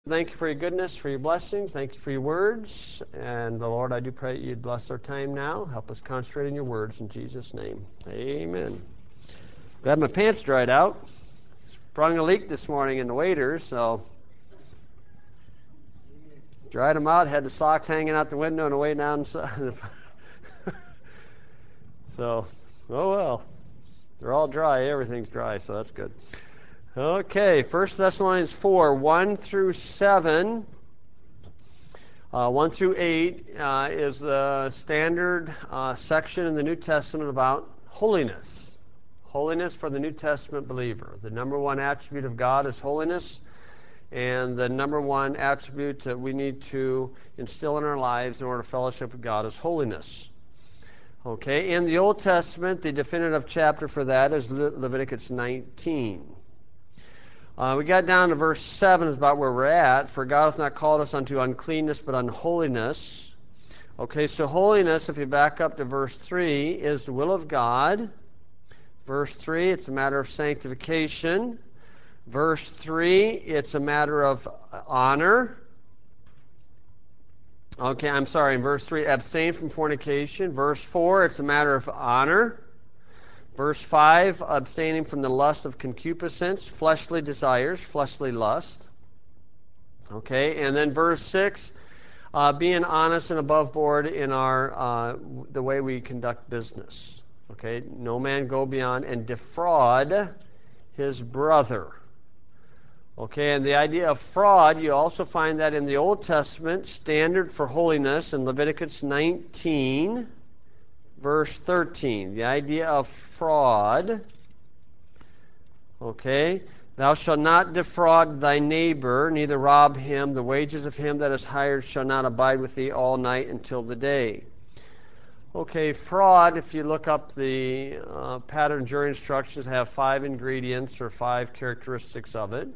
thank you for your goodness, for your blessings. Thank you for your words. And the Lord, I do pray that you'd bless our time now. Help us concentrate on your words in Jesus' name. Amen. Glad my pants dried out. Sprung a leak this morning in the waders, so dried them out. Had the socks hanging out the window and away down. So, oh well. They're all dry. Everything's dry, so that's good. Okay, 1 Thessalonians 4, 1 through 7. 1 through 8 is the standard section in the New Testament about holiness. Holiness for the New Testament believer. The number one attribute of God is holiness, and the number one attribute that we need to instill in our lives in order to fellowship with God is holiness. Okay, in the Old Testament, the definitive chapter for that is Leviticus 19. We got down to verse 7 is about where we're at. For God hath not called us unto uncleanness, but unholiness. Okay, so holiness, if you back up to verse 3, is the will of God. Verse 3, it's a matter of sanctification. Verse 3, it's a matter of honor. Okay, I'm sorry, in verse 3, abstain from fornication. Verse 4, it's a matter of honor. Verse 5, abstaining from the lust of concupiscence, fleshly desires, fleshly lust. Okay, and then verse 6, being honest and above board in our the way we conduct business. Okay, no man go beyond and defraud his brother. Okay, and the idea of fraud, you also find that in the Old Testament, standard for holiness in Leviticus 19, verse 13. The idea of fraud, okay, thou shalt not defraud thy neighbor, neither rob him. The wages of him that is hired shall not abide with thee all night until the day. Okay, fraud, if you look up the pattern jury instructions, have 5 ingredients or 5 characteristics of it.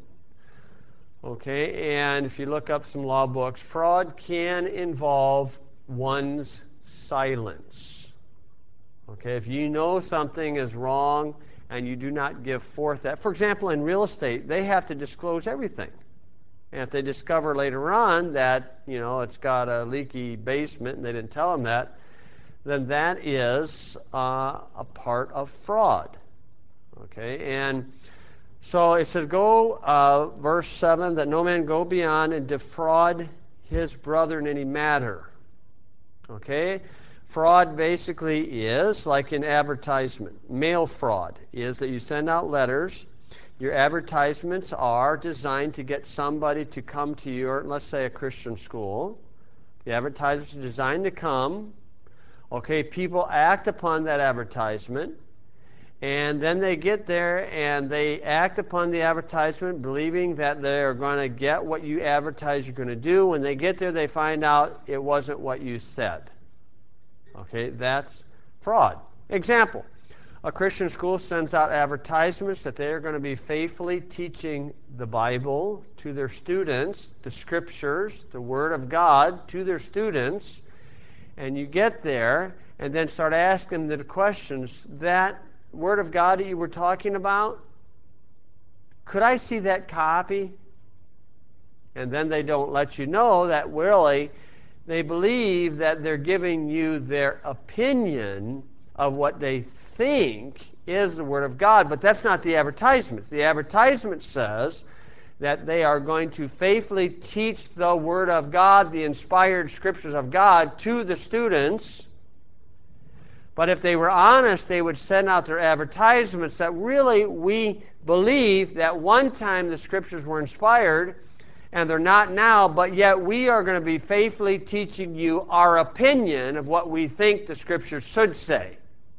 Okay, and if you look up some law books, fraud can involve one's silence. Okay, if you know something is wrong and you do not give forth that. For example, in real estate, they have to disclose everything. And if they discover later on that, it's got a leaky basement and they didn't tell them that, then that is a part of fraud. Okay, and so it says, verse 7, that no man go beyond and defraud his brother in any matter. Okay? Fraud basically is like in advertisement. Mail fraud is that you send out letters. Your advertisements are designed to get somebody to come to you, or let's say a Christian school. The advertisements are designed to come. Okay, people act upon that advertisement. And then they get there and they act upon the advertisement believing that they're going to get what you advertise you're going to do. When they get there, they find out it wasn't what you said. Okay, that's fraud. Example, a Christian school sends out advertisements that they are going to be faithfully teaching the Bible to their students, the Scriptures, the Word of God to their students. And you get there and then start asking the questions that Word of God that you were talking about, could I see that copy? And then they don't let you know that really they believe that they're giving you their opinion of what they think is the Word of God, but that's not the advertisement. The advertisement says that they are going to faithfully teach the Word of God, the inspired Scriptures of God, to the students. But if they were honest, they would send out their advertisements that really we believe that one time the Scriptures were inspired, and they're not now, but yet we are going to be faithfully teaching you our opinion of what we think the Scriptures should say.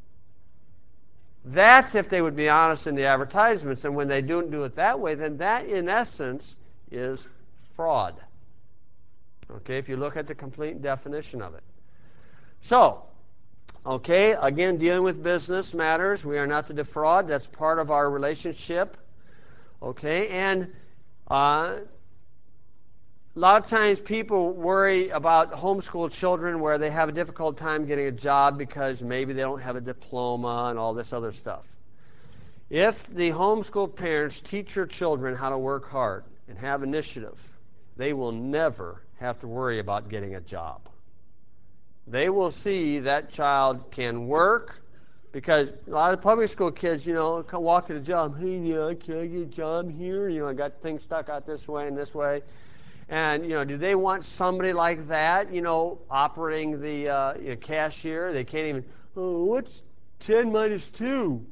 That's if they would be honest in the advertisements, and when they don't do it that way, then that in essence is fraud. Okay, if you look at the complete definition of it. So, okay, again, dealing with business matters. We are not to defraud. That's part of our relationship. Okay, and a lot of times people worry about homeschool children where they have a difficult time getting a job because maybe they don't have a diploma and all this other stuff. If the homeschool parents teach your children how to work hard and have initiative they will never have to worry about getting a job. They will see that child can work, because a lot of public school kids, come walk to the job. Hey, can I get a job here? I got things stuck out this way and this way. And, do they want somebody like that, operating the cashier? They can't even, what's 10 minus 2?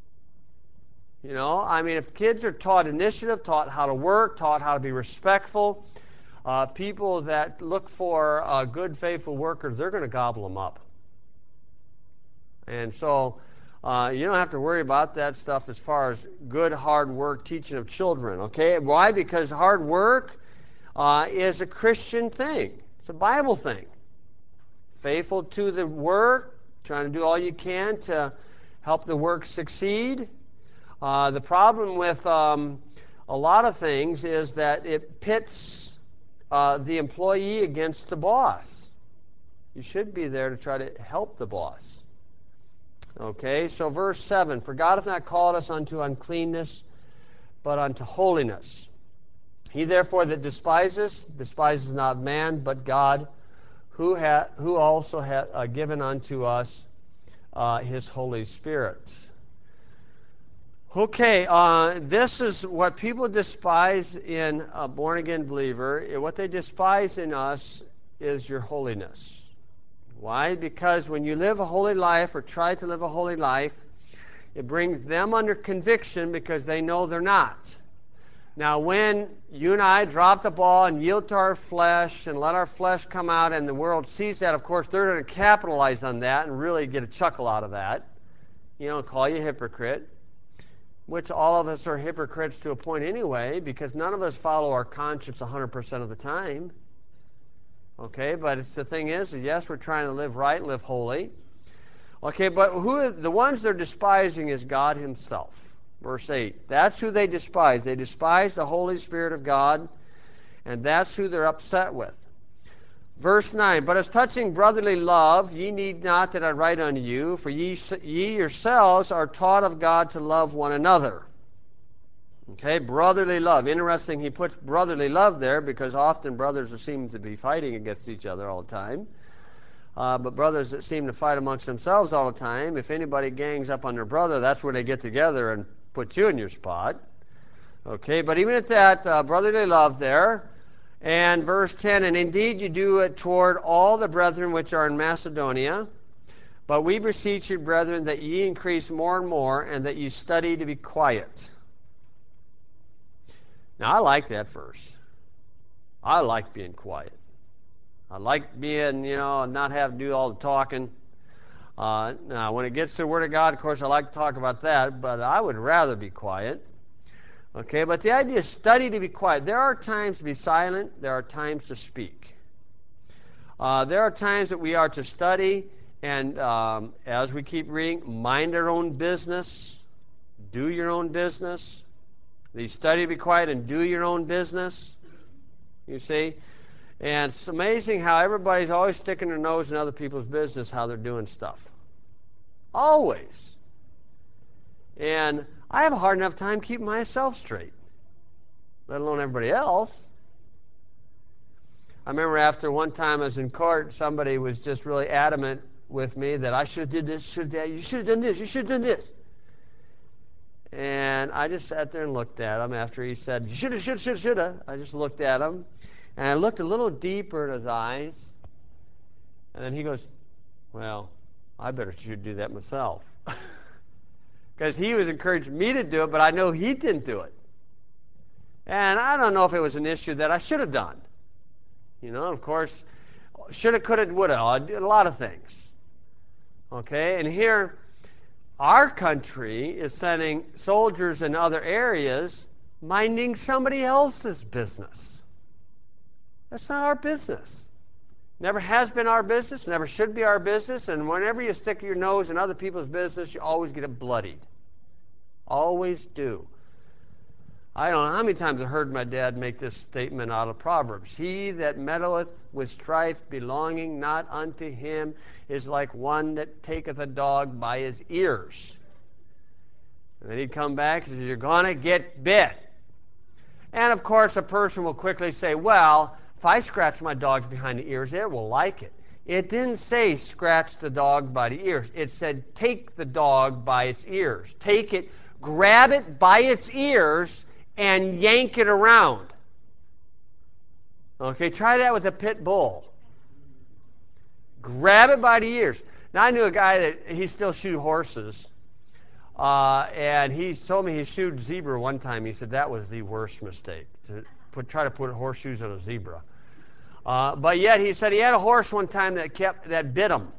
If kids are taught initiative, taught how to work, taught how to be respectful, people that look for good, faithful workers, they're going to gobble them up. And so you don't have to worry about that stuff as far as good, hard work, teaching of children, okay? Why? Because hard work is a Christian thing. It's a Bible thing. Faithful to the work, trying to do all you can to help the work succeed. The problem with a lot of things is that it pits the employee against the boss. You should be there to try to help the boss. Okay, so verse 7, for God hath not called us unto uncleanness, but unto holiness. He therefore that despises not man, but God, who also hath given unto us his Holy Spirit. Okay, this is what people despise in a born-again believer. What they despise in us is your holiness. Why? Because when you live a holy life or try to live a holy life, it brings them under conviction because they know they're not. Now, when you and I drop the ball and yield to our flesh and let our flesh come out and the world sees that, of course, they're going to capitalize on that and really get a chuckle out of that. Call you a hypocrite. Which all of us are hypocrites to a point anyway, because none of us follow our conscience 100% of the time. Okay, but the thing is, yes, we're trying to live right, live holy. Okay, but the ones they're despising is God himself. Verse 8, that's who they despise. They despise the Holy Spirit of God, and that's who they're upset with. Verse 9, but as touching brotherly love, ye need not that I write unto you, for ye yourselves are taught of God to love one another. Okay, brotherly love. Interesting, he puts brotherly love there because often brothers seem to be fighting against each other all the time. But brothers that seem to fight amongst themselves all the time, if anybody gangs up on their brother, that's where they get together and put you in your spot. Okay, but even at that, brotherly love there. And verse 10, and indeed you do it toward all the brethren which are in Macedonia. But we beseech you, brethren, that ye increase more and more, and that ye study to be quiet. Now, I like that verse. I like being quiet. I like being, not having to do all the talking. Now, when it gets to the Word of God, of course, I like to talk about that, but I would rather be quiet. Okay, but the idea is study to be quiet. There are times to be silent. There are times to speak. There are times that we are to study, and as we keep reading, mind our own business, do your own business. You study to be quiet and do your own business, you see. And it's amazing how everybody's always sticking their nose in other people's business, how they're doing stuff. Always. And I have a hard enough time keeping myself straight, let alone everybody else. I remember after one time I was in court, somebody was just really adamant with me that I should have did this, should have that, you should have done this, you should have done this. And I just sat there and looked at him after he said, you should have. I just looked at him, and I looked a little deeper in his eyes, and then he goes, well, I should do that myself. Because he was encouraging me to do it, but I know he didn't do it. And I don't know if it was an issue that I should have done. Of course, shoulda, coulda, woulda, I did a lot of things. Okay, and here, our country is sending soldiers in other areas minding somebody else's business. That's not our business. Never has been our business, never should be our business, and whenever you stick your nose in other people's business, you always get it bloodied. Always do. I don't know how many times I heard my dad make this statement out of Proverbs. He that meddleth with strife belonging not unto him is like one that taketh a dog by his ears. And then he'd come back and say, you're going to get bit. And of course, a person will quickly say, well, if I scratch my dog behind the ears, it will like it. It didn't say scratch the dog by the ears. It said take the dog by its ears. Take it, grab it by its ears, and yank it around. Okay, try that with a pit bull. Grab it by the ears. Now, I knew a guy that he still shoot horses. And he told me he shoot zebra one time. He said that was the worst mistake, to try to put horseshoes on a zebra. But yet he said he had a horse one time that bit him.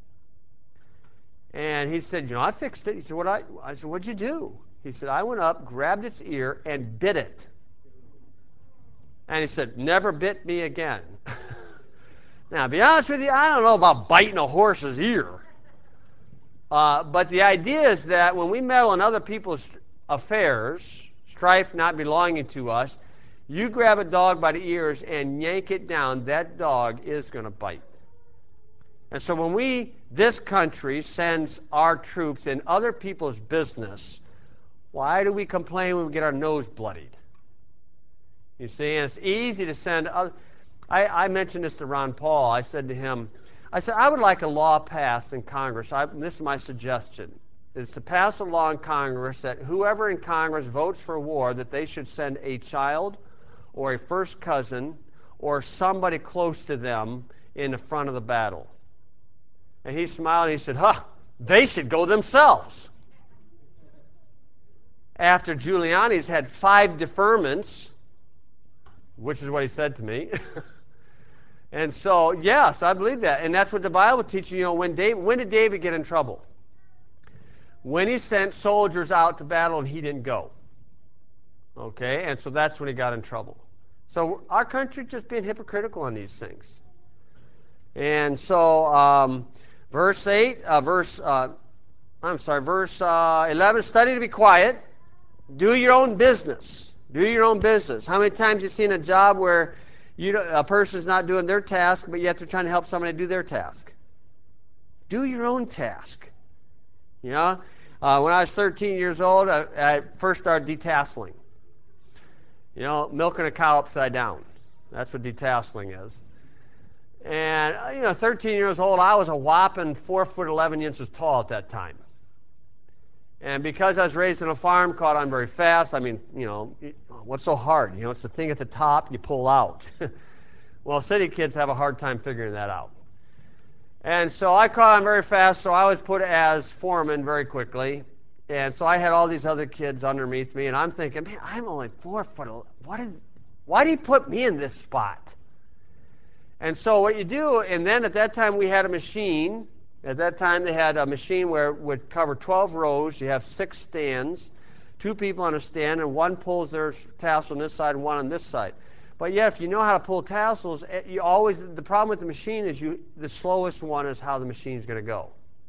And he said, I fixed it. He said, I said, what'd you do? He said, I went up, grabbed its ear, and bit it. And he said, never bit me again. Now, to be honest with you, I don't know about biting a horse's ear. But the idea is that when we meddle in other people's affairs, strife not belonging to us, you grab a dog by the ears and yank it down, that dog is going to bite. And so when this country sends our troops in other people's business, why do we complain when we get our nose bloodied? You see, and it's easy to send I mentioned this to Ron Paul. I said to him, I would like a law passed in Congress. This is my suggestion, is to pass a law in Congress that whoever in Congress votes for war, that they should send a child or a first cousin or somebody close to them in the front of the battle. And he smiled and he said, they should go themselves. After Giuliani's had 5 deferments, which is what he said to me. And so, yes, I believe that. And that's what the Bible teaches. When did David get in trouble? When he sent soldiers out to battle and he didn't go. Okay? And so that's when he got in trouble. So our country just being hypocritical on these things. And so, verse 11, study to be quiet. Do your own business. Do your own business. How many times have you seen a job where a person's not doing their task, but yet they're trying to help somebody do their task? Do your own task. When I was 13 years old, I first started detasseling. Milking a cow upside down. That's what detasseling is. And, 13 years old, I was a whopping 4 foot 11 inches tall at that time. And because I was raised on a farm, caught on very fast. I mean, what's so hard? It's the thing at the top you pull out. Well, city kids have a hard time figuring that out. And so I caught on very fast, so I was put as foreman very quickly. And so I had all these other kids underneath me, and I'm thinking, man, I'm only 4 foot. Why did he put me in this spot? And so what you do, and then at that time we had a machine. At that time, they had a machine where it would cover 12 rows. You have 6 stands, 2 people on a stand, and one pulls their tassel on this side and one on this side. But yeah, if you know how to pull tassels, the problem with the machine is the slowest one is how the machine's going to go.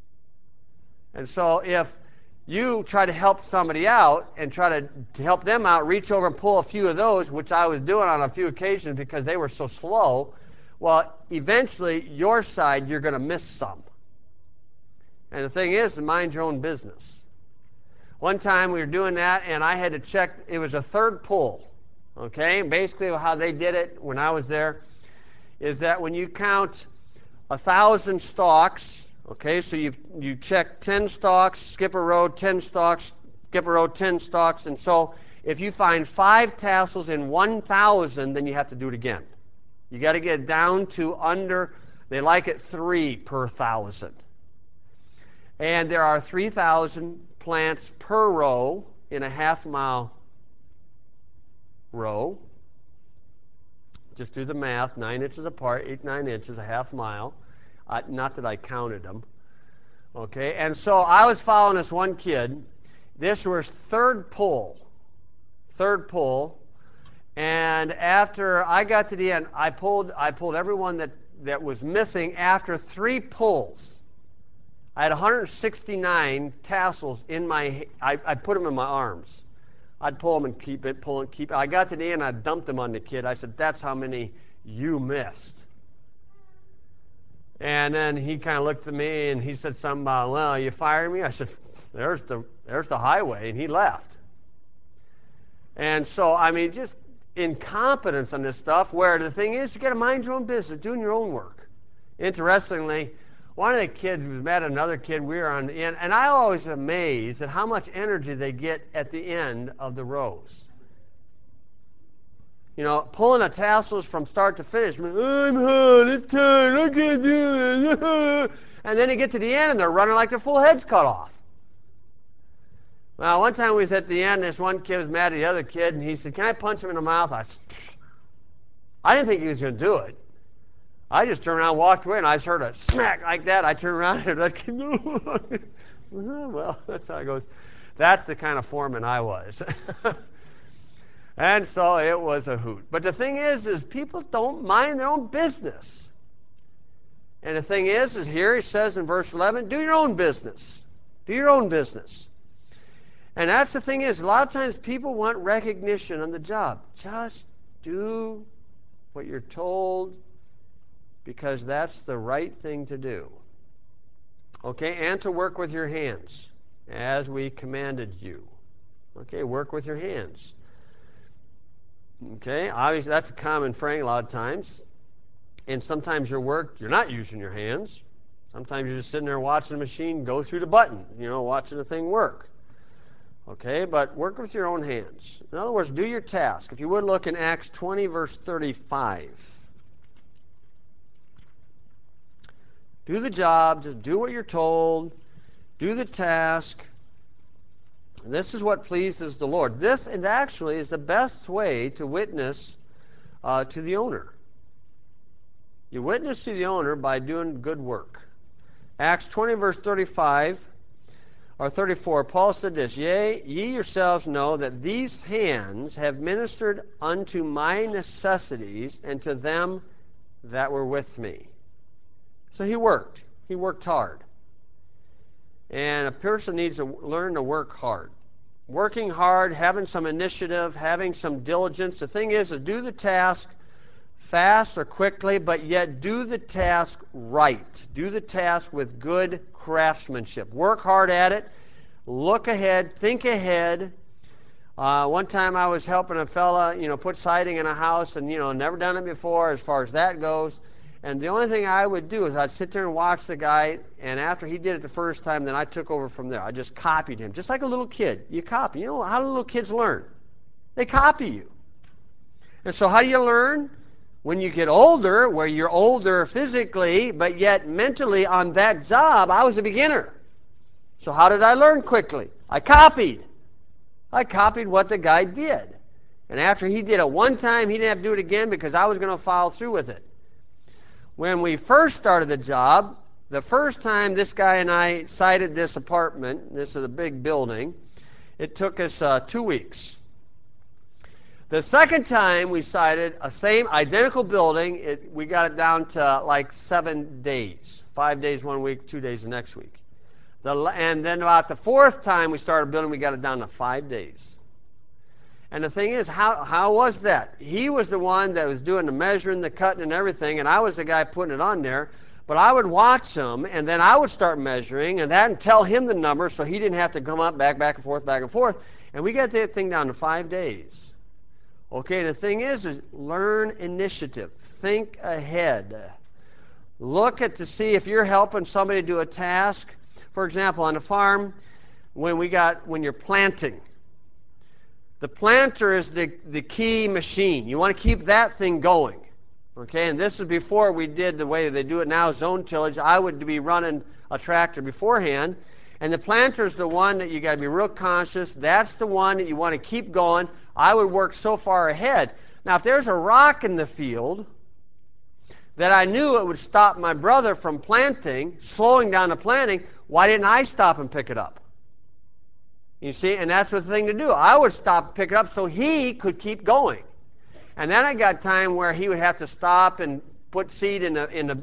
And so if you try to help somebody out and try to help them out, reach over and pull a few of those, which I was doing on a few occasions because they were so slow, well, eventually your side, you're going to miss some. And the thing is, mind your own business. One time we were doing that, and I had to check. It was a third pull. Okay? And basically how they did it when I was there is that when you count 1,000 stalks, okay, so you check 10 stalks, skip a row, 10 stalks, skip a row, 10 stalks. And so if you find 5 tassels in 1,000, then you have to do it again. You got to get down to under, they like it 3 per 1,000. And there are 3,000 plants per row in a half-mile row. Just do the math, 9 inches apart, 8, 9 inches, a half mile. Not that I counted them. Okay, and so I was following this one kid. This was third pull. And after I got to the end, I pulled everyone that was missing after 3 pulls. I had 169 tassels in I put them in my arms. I'd pull them and keep it, pull and keep it. I got to the end, I dumped them on the kid. I said, that's how many you missed. And then he kind of looked at me and he said something about, well, you fired me? I said, there's the highway, and he left. And so, I mean, just incompetence on this stuff, where the thing is, you got to mind your own business, doing your own work. Interestingly, one of the kids was mad at another kid. We were on the end, and I always amazed at how much energy they get at the end of the rows. You know, pulling the tassels from start to finish. I'm hot, it's tired, I can't do this. And then you get to the end, and they're running like their full head's cut off. Well, one time we was at the end, this one kid was mad at the other kid, and he said, "Can I punch him in the mouth?" I didn't think he was going to do it. I just turned around and walked away, and I just heard a smack like that. I turned around, and that kid, well, that's how it goes. That's the kind of foreman I was. And so it was a hoot. But the thing is people don't mind their own business. And the thing is here he says in verse 11, do your own business. Do your own business. And that's the thing is, a lot of times people want recognition on the job. Just do what you're told, because that's the right thing to do. Okay, and to work with your hands, as we commanded you. Okay, work with your hands. Okay, obviously that's a common phrase a lot of times. And sometimes your work, you're not using your hands. Sometimes you're just sitting there watching the machine go through the button, watching the thing work. Okay, but work with your own hands. In other words, do your task. If you would look in Acts 20, verse 35. Do the job, just do what you're told, do the task. This is what pleases the Lord. This, and actually, is the best way to witness to the owner. You witness to the owner by doing good work. Acts 20, verse 35 or 34, Paul said this, "Yea, ye yourselves know that these hands have ministered unto my necessities and to them that were with me." So he worked. He worked hard. And a person needs to learn to work hard. Working hard, having some initiative, having some diligence. The thing is do the task fast or quickly, but yet do the task right. Do the task with good craftsmanship. Work hard at it. Look ahead. Think ahead. One time I was helping a fella, put siding in a house, and, never done it before as far as that goes. And the only thing I would do is I'd sit there and watch the guy, and after he did it the first time, then I took over from there. I just copied him, just like a little kid. You copy. You know how do little kids learn? They copy you. And so how do you learn? When you get older, where you're older physically, but yet mentally on that job, I was a beginner. So how did I learn quickly? I copied. I copied what the guy did. And after he did it one time, he didn't have to do it again because I was going to follow through with it. When we first started the job, the first time this guy and I sided this apartment, this is a big building, it took us 2 weeks. The second time we sided a same identical building, we got it down to like 7 days. 5 days one week, 2 days the next week. And then about the fourth time we started building, we got it down to 5 days. And the thing is, how was that? He was the one that was doing the measuring, the cutting, and everything, and I was the guy putting it on there. But I would watch him, and then I would start measuring, and tell him the number so he didn't have to come up, back and forth, and we got that thing down to 5 days. Okay, the thing is learn initiative. Think ahead. Look to see if you're helping somebody do a task. For example, on a farm, when you're planting, the planter is the key machine. You want to keep that thing going. Okay, and this is before we did the way they do it now, zone tillage. I would be running a tractor beforehand. And the planter is the one that you got to be real conscious. That's the one that you want to keep going. I would work so far ahead. Now, if there's a rock in the field that I knew it would stop my brother from planting, slowing down the planting, why didn't I stop and pick it up? You see, and that's the thing to do. I would stop and pick it up so he could keep going. And then I got time where he would have to stop and put seed in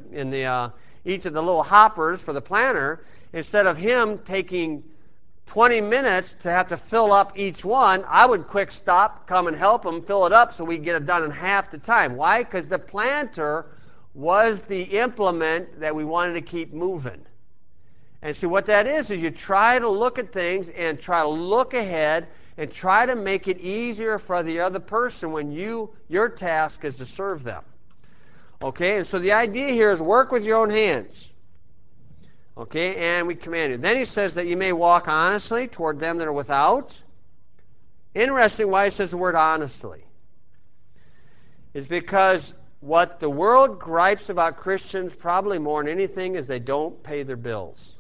each of the little hoppers for the planter. Instead of him taking 20 minutes to have to fill up each one, I would quick stop, come and help him fill it up so we get it done in half the time. Why? Because the planter was the implement that we wanted to keep moving. And see what that is you try to look at things and try to look ahead and try to make it easier for the other person when your task is to serve them. Okay, and so the idea here is work with your own hands. Okay, and we command you. Then he says that you may walk honestly toward them that are without. Interesting why he says the word honestly. Is because what the world gripes about Christians probably more than anything is they don't pay their bills.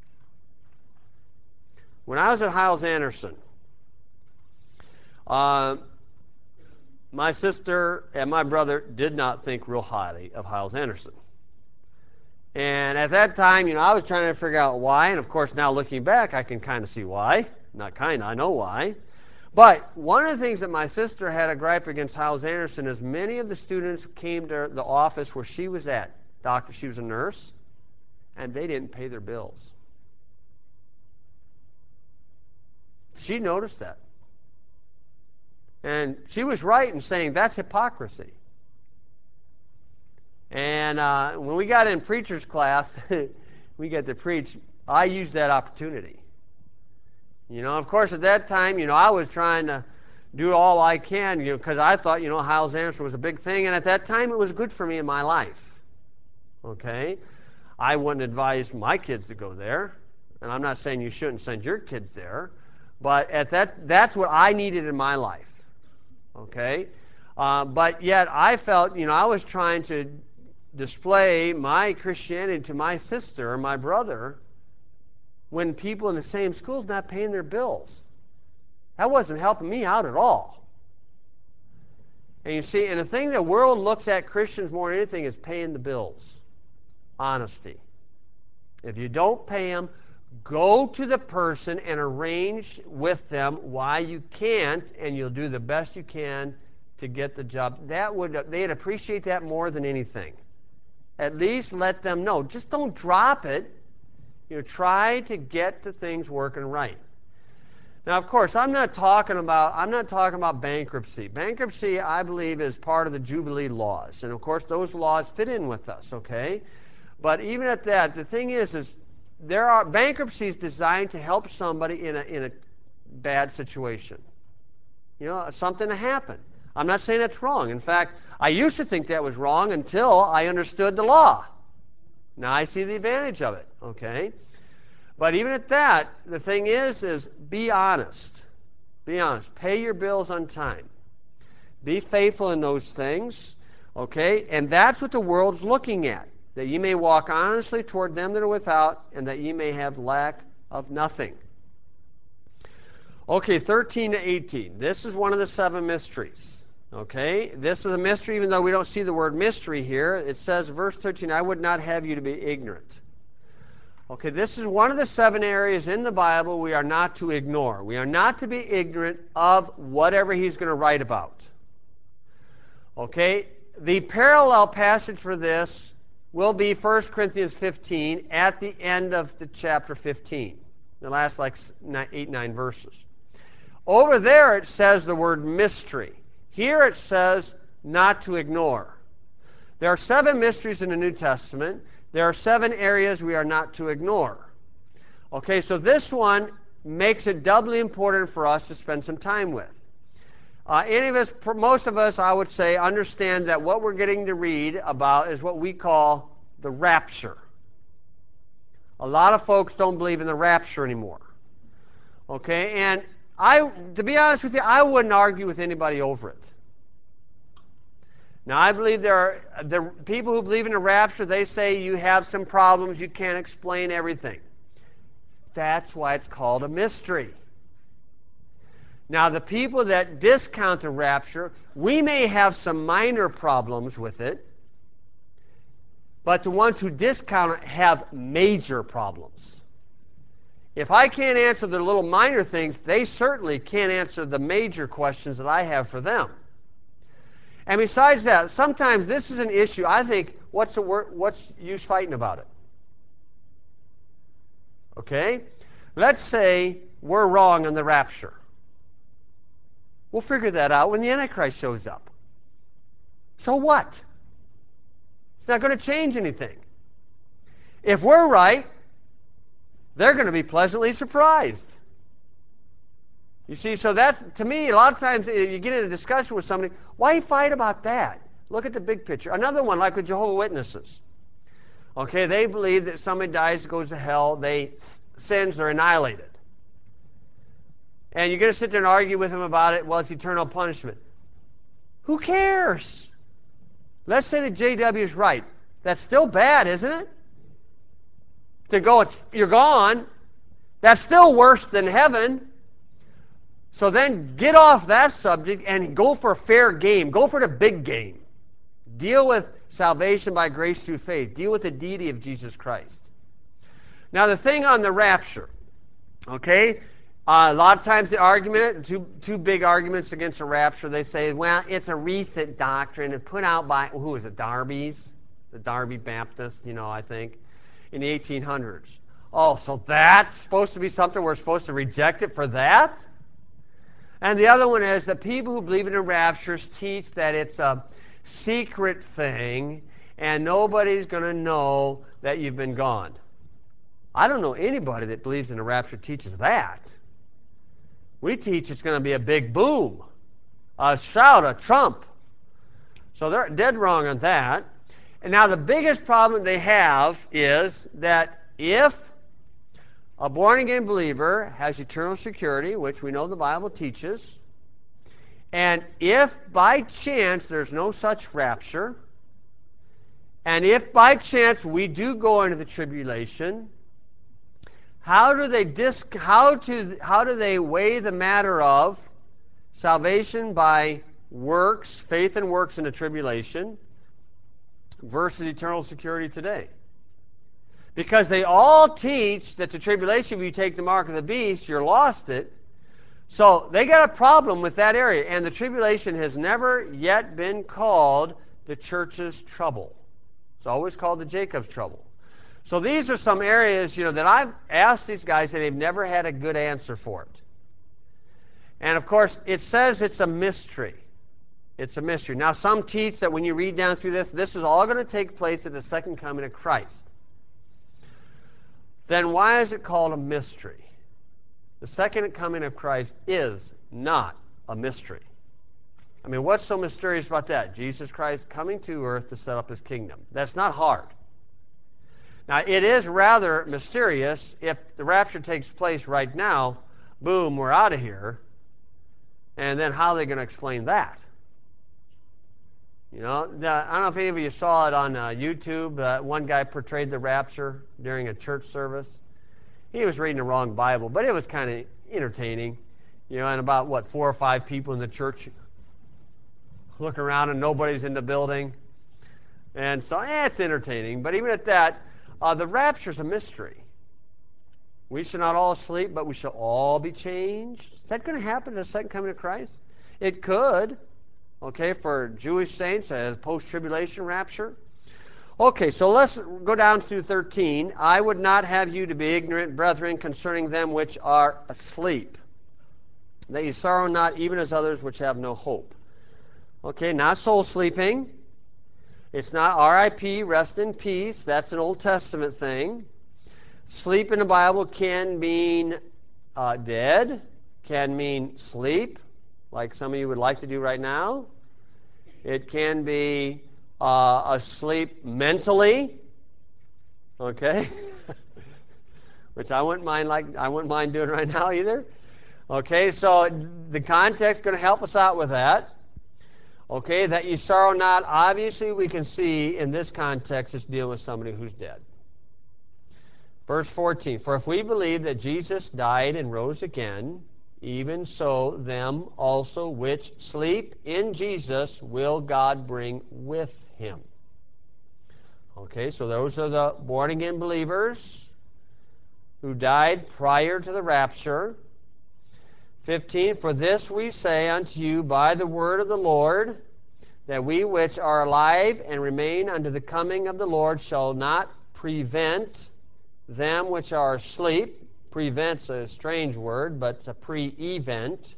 When I was at Hyles-Anderson, my sister and my brother did not think real highly of Hyles-Anderson. And at that time, I was trying to figure out why, and of course now looking back, I can kind of see why. Not kind of, I know why. But one of the things that my sister had a gripe against Hyles-Anderson is many of the students came to the office where she was at. She was a nurse, and they didn't pay their bills. She noticed that. And she was right in saying that's hypocrisy. And when we got in preacher's class, we get to preach, I used that opportunity. Of course, at that time, I was trying to do all I can, because I thought, Hyles-Anderson was a big thing, and at that time, it was good for me in my life. Okay? I wouldn't advise my kids to go there, and I'm not saying you shouldn't send your kids there, but that's what I needed in my life. Okay? But yet, I felt, I was trying to display my Christianity to my sister or my brother when people in the same school is not paying their bills. That wasn't helping me out at all. And you see, and the thing the world looks at Christians more than anything is paying the bills. Honesty. If you don't pay them, go to the person and arrange with them why you can't, and you'll do the best you can to get the job. They'd appreciate that more than anything. At least let them know. Just don't drop it. Try to get the things working right. Now, of course, I'm not talking about bankruptcy. Bankruptcy, I believe, is part of the Jubilee laws, and of course, those laws fit in with us. Okay, but even at that, the thing is there are bankruptcies designed to help somebody in a bad situation. Something to happen. I'm not saying that's wrong. In fact, I used to think that was wrong until I understood the law. Now I see the advantage of it, okay? But even at that, the thing is be honest. Be honest. Pay your bills on time. Be faithful in those things, okay? And that's what the world's looking at, that ye may walk honestly toward them that are without, and that ye may have lack of nothing. Okay, 13 to 18. This is one of the 7 mysteries. Okay, this is a mystery, even though we don't see the word mystery here. It says, verse 13, I would not have you to be ignorant. Okay, this is one of the 7 areas in the Bible we are not to ignore. We are not to be ignorant of whatever he's going to write about. Okay, the parallel passage for this will be 1 Corinthians 15 at the end of the chapter 15. The last 8-9 verses. Over there it says the word mystery. Here it says not to ignore. There are 7 mysteries in the New Testament. There are 7 areas we are not to ignore. Okay, so this one makes it doubly important for us to spend some time with. Most of us, I would say, understand that what we're getting to read about is what we call the rapture. A lot of folks don't believe in the rapture anymore. Okay, and to be honest with you, I wouldn't argue with anybody over it. Now, I believe there are the people who believe in the rapture, they say you have some problems, you can't explain everything. That's why it's called a mystery. Now, the people that discount the rapture, we may have some minor problems with it, but the ones who discount it have major problems. If I can't answer the little minor things, they certainly can't answer the major questions that I have for them. And besides that, sometimes this is an issue. I think, what's use fighting about it? Okay? Let's say we're wrong on the rapture. We'll figure that out when the Antichrist shows up. So what? It's not going to change anything. If we're right, they're going to be pleasantly surprised. You see, so that's, to me, a lot of times you get in a discussion with somebody, why fight about that? Look at the big picture. Another one, like with Jehovah's Witnesses. Okay, they believe that somebody dies, goes to hell, they sins, they're annihilated. And you're going to sit there and argue with them about it, well, it's eternal punishment. Who cares? Let's say that JW is right. That's still bad, isn't it? To go, you're gone. That's still worse than heaven. So then get off that subject and go for a fair game. Go for the big game. Deal with salvation by grace through faith. Deal with the deity of Jesus Christ. Now the thing on the rapture, okay? A lot of times the argument, two big arguments against the rapture, they say, well, it's a recent doctrine and put out by, who is it, Darby's? The Darby Baptist, I think, in the 1800s. Oh, so that's supposed to be something we're supposed to reject it for that? And the other one is that people who believe in the raptures teach that it's a secret thing and nobody's going to know that you've been gone. I don't know anybody that believes in the rapture teaches that. We teach it's going to be a big boom, a shout, a trump. So they're dead wrong on that. And now the biggest problem they have is that if a born-again believer has eternal security, which we know the Bible teaches, and if by chance there's no such rapture, and if by chance we do go into the tribulation, how do they weigh the matter of salvation by works, faith and works in the tribulation, versus eternal security today? Because they all teach that the tribulation, if you take the mark of the beast, you're lost it. So they got a problem with that area. And the tribulation has never yet been called the church's trouble. It's always called the Jacob's trouble. So these are some areas, that I've asked these guys and they've never had a good answer for it. And of course, it says it's a mystery. It's a mystery. Now, some teach that when you read down through this is all going to take place at the second coming of Christ. Then why is it called a mystery? The second coming of Christ is not a mystery. I mean, what's so mysterious about that? Jesus Christ coming to earth to set up his kingdom. That's not hard. Now, it is rather mysterious if the rapture takes place right now, boom, we're out of here, and then how are they going to explain that? I don't know if any of you saw it on YouTube. One guy portrayed the rapture during a church service. He was reading the wrong Bible, but it was kind of entertaining. And about, 4 or 5 people in the church look around and nobody's in the building. And so, it's entertaining. But even at that, the rapture's a mystery. We shall not all sleep, but we shall all be changed. Is that going to happen at the second coming of Christ? It could. Okay, for Jewish saints, a post-tribulation rapture. Okay, so let's go down through 13. I would not have you to be ignorant, brethren, concerning them which are asleep, that you sorrow not even as others which have no hope. Okay, not soul sleeping. It's not R.I.P., rest in peace. That's an Old Testament thing. Sleep in the Bible can mean dead, can mean sleep, like some of you would like to do right now. It can be asleep mentally, okay, which I wouldn't mind doing right now either. Okay, so the context is going to help us out with that. Okay, that you sorrow not. Obviously, we can see in this context it's dealing with somebody who's dead. Verse 14, for if we believe that Jesus died and rose again, even so them also which sleep in Jesus will God bring with him. Okay, so those are the born-again believers who died prior to the rapture. 15, for this we say unto you by the word of the Lord, that we which are alive and remain unto the coming of the Lord shall not prevent them which are asleep. Prevent's a strange word, but it's a pre-event.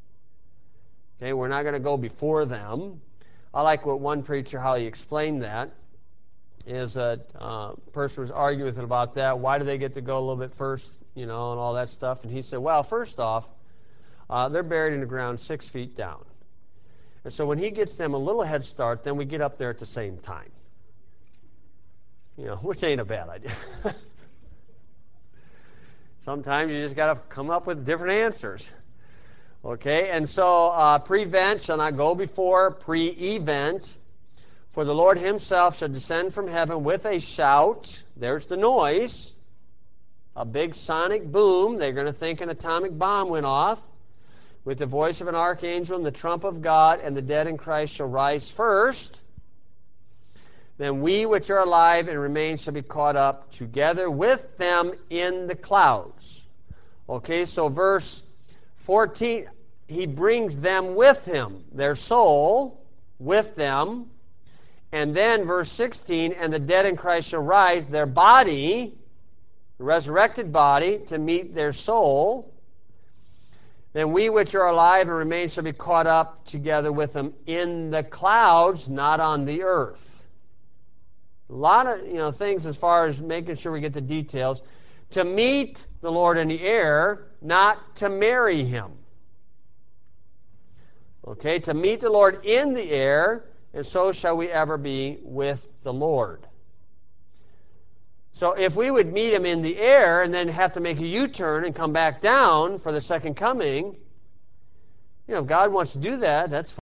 Okay, we're not going to go before them. I like what one preacher, how he explained that, is a person was arguing with him about that. Why do they get to go a little bit first, and all that stuff? And he said, well, first off, They're buried in the ground 6 feet down. And so when he gets them a little head start, then we get up there at the same time. Which ain't a bad idea. Sometimes you just got to come up with different answers. Okay, and so prevent shall not go before pre-event, for the Lord himself shall descend from heaven with a shout. There's the noise. A big sonic boom. They're going to think an atomic bomb went off. With the voice of an archangel and the trump of God, and the dead in Christ shall rise first. Then we which are alive and remain shall be caught up together with them in the clouds. Okay, so verse 14, he brings them with him, their soul, with them. And then verse 16, and the dead in Christ shall rise, their body, the resurrected body, to meet their soul. Then we which are alive and remain shall be caught up together with them in the clouds, not on the earth. A lot of things as far as making sure we get the details. To meet the Lord in the air, not to marry him. Okay, to meet the Lord in the air, and so shall we ever be with the Lord. So if we would meet him in the air and then have to make a U-turn and come back down for the second coming, if God wants to do that, that's fine.